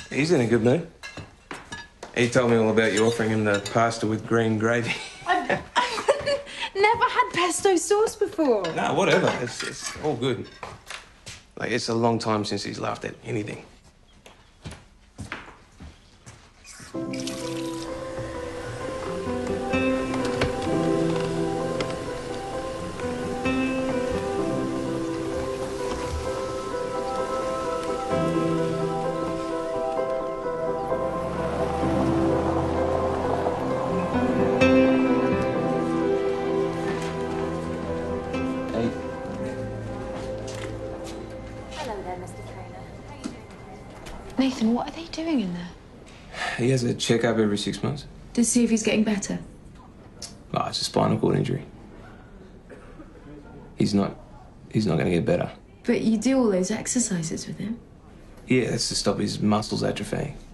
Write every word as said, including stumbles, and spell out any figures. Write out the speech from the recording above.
He's in a good mood. He told me all about you offering him the pasta with green gravy. I've, I've never had pesto sauce before. No, whatever. It's, it's all good. Like, it's a long time since he's laughed at anything. Nathan, what are they doing in there? He has a checkup every six months. To see if he's getting better. Oh, it's a spinal cord injury. He's not... he's not going to get better. But you do all those exercises with him? Yeah, that's to stop his muscles atrophying.